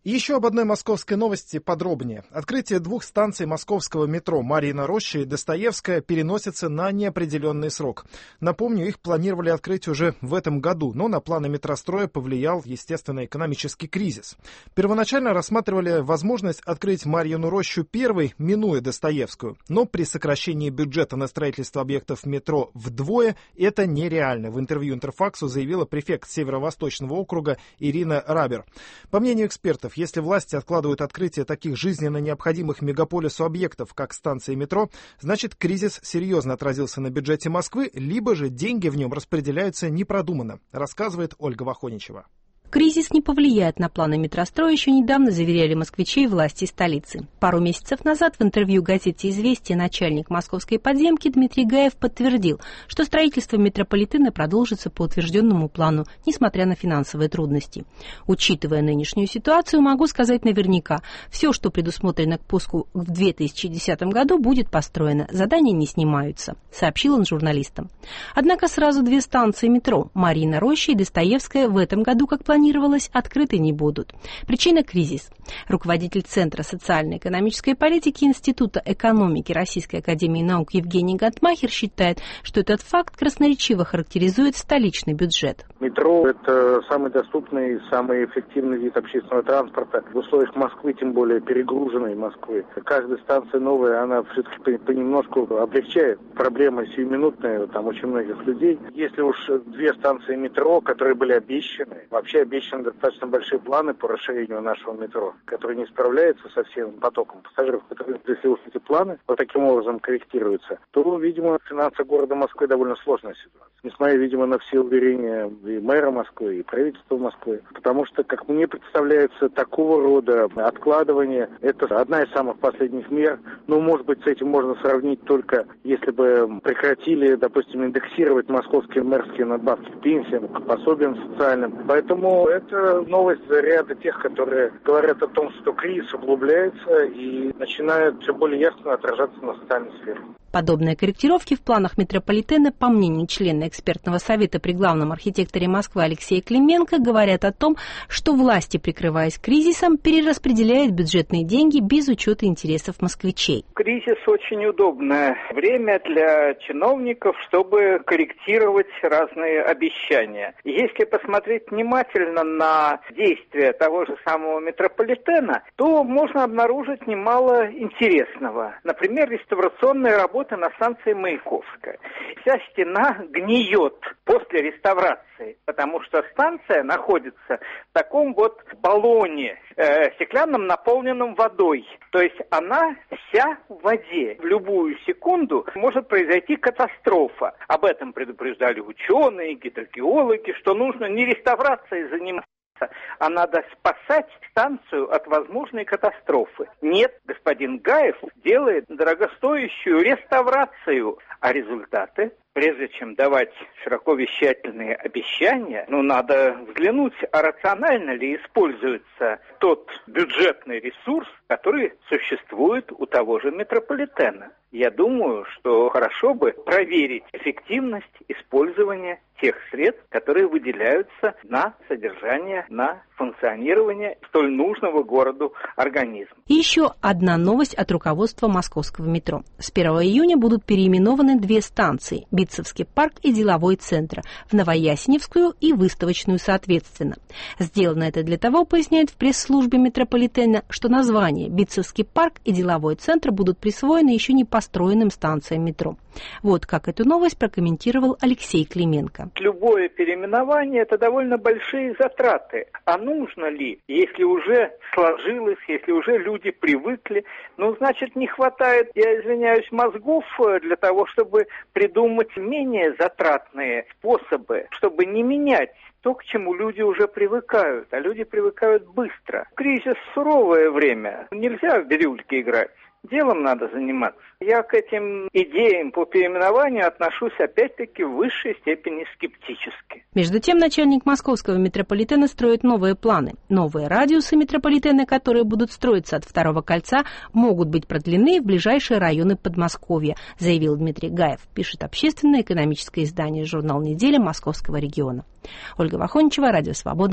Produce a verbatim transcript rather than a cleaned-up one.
И еще об одной московской новости подробнее. Открытие двух станций московского метро «Марьина Роща» и «Достоевская» переносится на неопределенный срок. Напомню, их планировали открыть уже в этом году, но на планы метростроя повлиял, естественно, экономический кризис. Первоначально рассматривали возможность открыть Марьину Рощу первой, минуя Достоевскую. Но при сокращении бюджета на строительство объектов метро вдвое это нереально. В интервью «Интерфаксу» заявила префект Северо-Восточного округа Ирина Рабер. По мнению экспертов, если власти откладывают открытие таких жизненно необходимых мегаполису объектов, как станции метро, значит, кризис серьезно отразился на бюджете Москвы, либо же деньги в нем распределяются непродуманно, рассказывает Ольга Вахоничева. Кризис не повлияет на планы метростроя, еще недавно заверяли москвичи и власти столицы. Пару месяцев назад в интервью газете «Известия» начальник московской подземки Дмитрий Гаев подтвердил, что строительство метрополитена продолжится по утвержденному плану, несмотря на финансовые трудности. Учитывая нынешнюю ситуацию, могу сказать наверняка, все, что предусмотрено к пуску в две тысячи десятом году, будет построено, задания не снимаются, сообщил он журналистам. Однако сразу две станции метро «Марьина Роща» и «Достоевская» в этом году, как планировалось, открыты не будут. Причина – кризис. Руководитель Центра социально-экономической политики Института экономики Российской академии наук Евгений Гантмахер считает, что этот факт красноречиво характеризует столичный бюджет. Метро – это самый доступный, самый эффективный вид общественного транспорта в условиях Москвы, тем более перегруженной Москвы. Каждая станция новая, она все-таки понемножку облегчает проблемы сиюминутные, там очень многих людей. Если уж две станции метро, которые были обещаны, вообще обещаны достаточно большие планы по расширению нашего метро, которые не справляются со всем потоком пассажиров, которые, если уж эти планы вот таким образом корректируются, то, видимо, финансы города Москвы довольно сложная ситуация. Несмотря, видимо, на все уверения и мэра Москвы, и правительства Москвы. Потому что, как мне представляется, такого рода откладывание – это одна из самых последних мер. Ну, может быть, с этим можно сравнить только, если бы прекратили, допустим, индексировать московские мэрские надбавки к пенсиям, к пособиям социальным. Поэтому это новость ряда тех, которые говорят о том, что кризис углубляется и начинает все более ясно отражаться на социальной сфере. Подобные корректировки в планах метрополитена, по мнению члена экспертного совета при главном архитекторе Москвы Алексея Клименко, говорят о том, что власти, прикрываясь кризисом, перераспределяют бюджетные деньги без учета интересов москвичей. Кризис очень удобное время для чиновников, чтобы корректировать разные обещания. Если посмотреть внимательно на действия того же самого метрополитена, то можно обнаружить немало интересного. Например, реставрационные работы на станции Маяковская. Вся стена гниет после реставрации, потому что станция находится в таком вот баллоне э, стеклянном, наполненном водой. То есть она вся в воде. В любую секунду может произойти катастрофа. Об этом предупреждали ученые, гидрогеологи, что нужно не реставрацией заниматься, а надо спасать станцию от возможной катастрофы. Нет, господин Гаев делает дорогостоящую реставрацию, а результаты, прежде чем давать широко вещательные обещания, ну, надо взглянуть, а рационально ли используется тот бюджетный ресурс, который существует у того же метрополитена. Я думаю, что хорошо бы проверить эффективность использования тех средств, которые выделяются на содержание, на функционирование столь нужного городу организма. И еще одна новость от руководства московского метро. С первого июня будут переименованы две станции – Битцевский парк и Деловой центр – в Новоясеневскую и Выставочную соответственно. Сделано это для того, поясняет в пресс-службе метрополитена, что названия Битцевский парк и Деловой центр будут присвоены еще не построенным станциям метро. Вот как эту новость прокомментировал Алексей Клименко. Любое переименование – это довольно большие затраты. А нужно ли, если уже сложилось, если уже люди привыкли, ну, значит, не хватает, я извиняюсь, мозгов для того, чтобы придумать менее затратные способы, чтобы не менять то, к чему люди уже привыкают, а люди привыкают быстро. Кризис – суровое время, нельзя в бирюльки играть. Делом надо заниматься. Я к этим идеям по переименованию отношусь опять-таки в высшей степени скептически. Между тем, начальник московского метрополитена строит новые планы. Новые радиусы метрополитена, которые будут строиться от второго кольца, могут быть продлены в ближайшие районы Подмосковья, заявил Дмитрий Гаев, пишет общественное экономическое издание «Журнал недели» Московского региона. Ольга Вахоничева, Радио Свобода.